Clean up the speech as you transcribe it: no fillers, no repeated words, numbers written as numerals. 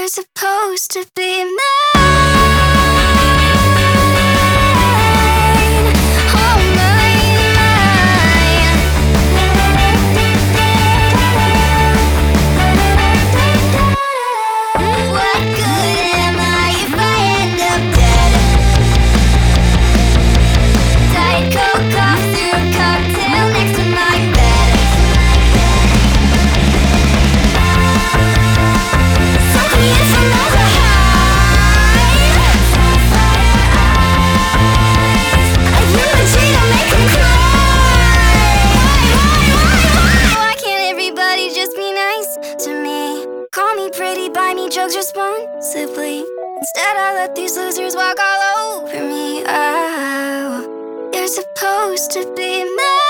You're supposed to be mine. Oh, mine, mine. What good am I if I end up dead? Diet Coke off through a cocktail next to my bed. Suck me in from all the highs. I eulogy to make 'em cry. Why can't everybody just be nice to me? Call me pretty, buy me drugs responsibly. Instead I let these losers walk all over me. Oh, you're supposed to be mine.